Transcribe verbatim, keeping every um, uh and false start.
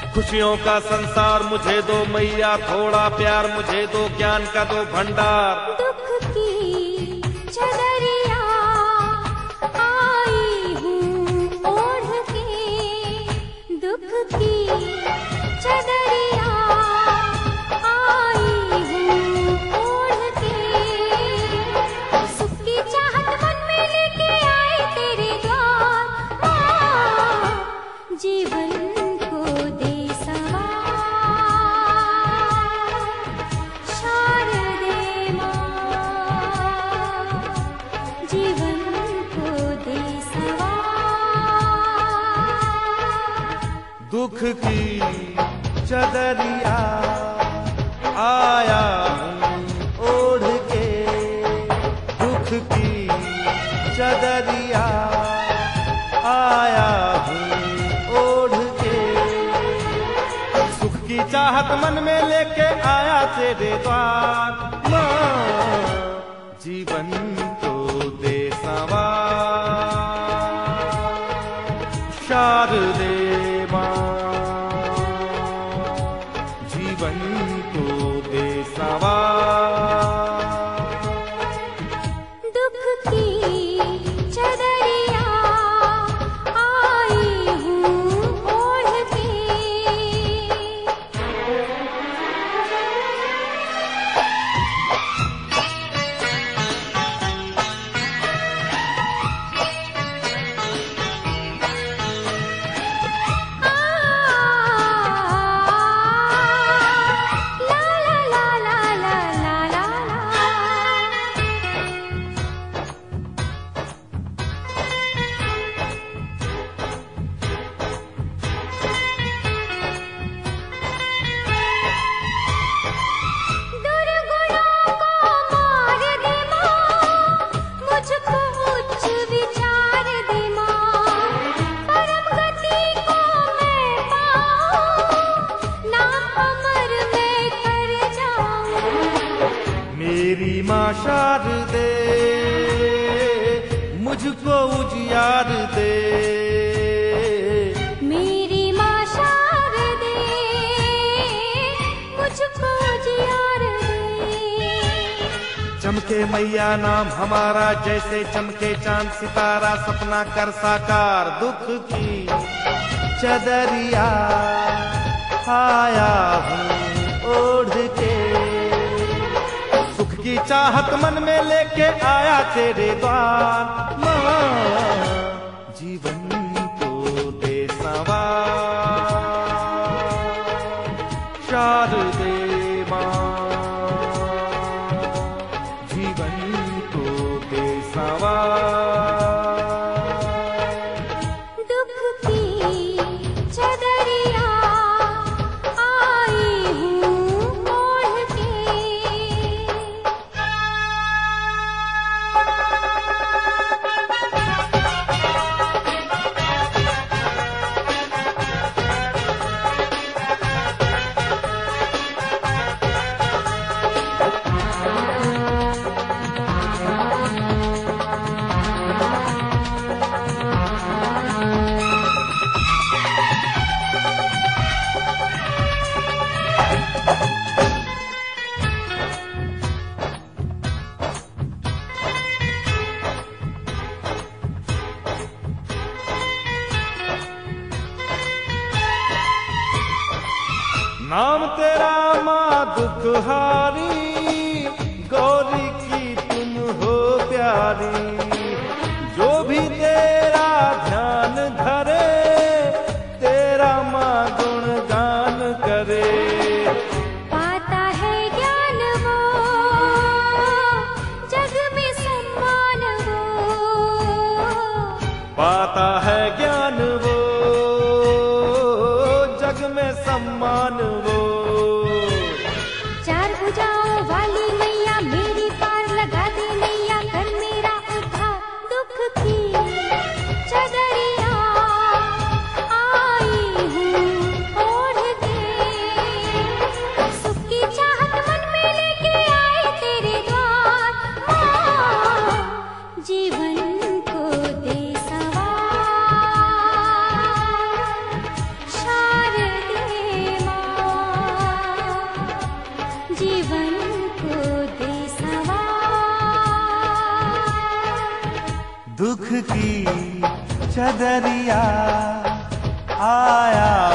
खुशियों का संसार मुझे दो मैया, थोड़ा प्यार मुझे दो, ज्ञान का दो भंडार। दुख की चदरिया आई हूँ ओढ़ के, दुख की चदरिया आई हूँ ओढ़ के, सुख की चाहत मन में लेके आए तेरे द्वार। माँ जीवन दुख की चदरिया आया हूँ ओढ़ के, दुख की चदरिया आया हूँ ओढ़ के, सुख की चाहत मन में लेके आया तेरे द्वार। माँ जीवन को दे संवार, शारदे जीवन को दे संवार। दुख की चदरिया आई हूँ ओढ़ के। मेरी माँ शारदे मुझको उजियार दे, मेरी माँ शारदे मुझको उजियार दे। चमके मैया नाम हमारा, जैसे चमके चांद सितारा, सपना कर साकार। दुख की चदरिया आया हूँ ओढ़ के, सुख की चाहत मन में लेके आया तेरे द्वार। माँ जीवन को दे संवार, शारदे माँ जीवन को दे संवार। दुख की चदरिया आई हूँ ओढ़ के। नाम तेरा माँ दुखहारी, गौरी की तुम हो प्यारी, जो भी तेरा ध्यान धरे तेरा माँ गुणगान करे। पाता है ज्ञान वो जग में सम्मान वो, पाता है ज्ञान वो जग में सम्मान वो। चार भुजाओं वाली मैया मेरी पार लगा दे नैया, कर मेरा उद्धार। दुख की चदरिया आई हूँ ओढ़ के, सुख की चाहत मन में लेके आए तेरे द्वार। माँ जीवन को दे संवार, शारदे चदरिया आया